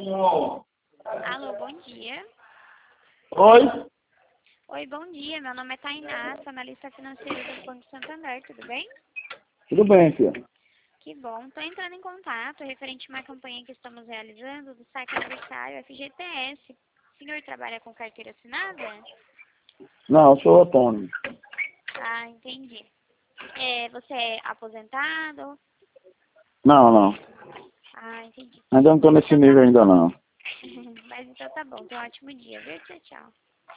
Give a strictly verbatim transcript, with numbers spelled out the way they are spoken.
Alô, bom dia. Oi? Oi, bom dia. Meu nome é Tainá, sou analista financeira do Banco Santander, tudo bem? Tudo bem, filha? Que bom. Estou entrando em contato referente a uma campanha que estamos realizando do saque aniversário F G T S. O senhor trabalha com carteira assinada? Não, eu sou autônomo. Ah, entendi. É, você é aposentado? Não, não. Ah, entendi. Ainda não tô nesse Então tá nível bom. ainda não. Mas então tá bom. Tenha um ótimo dia, viu? Tchau, tchau.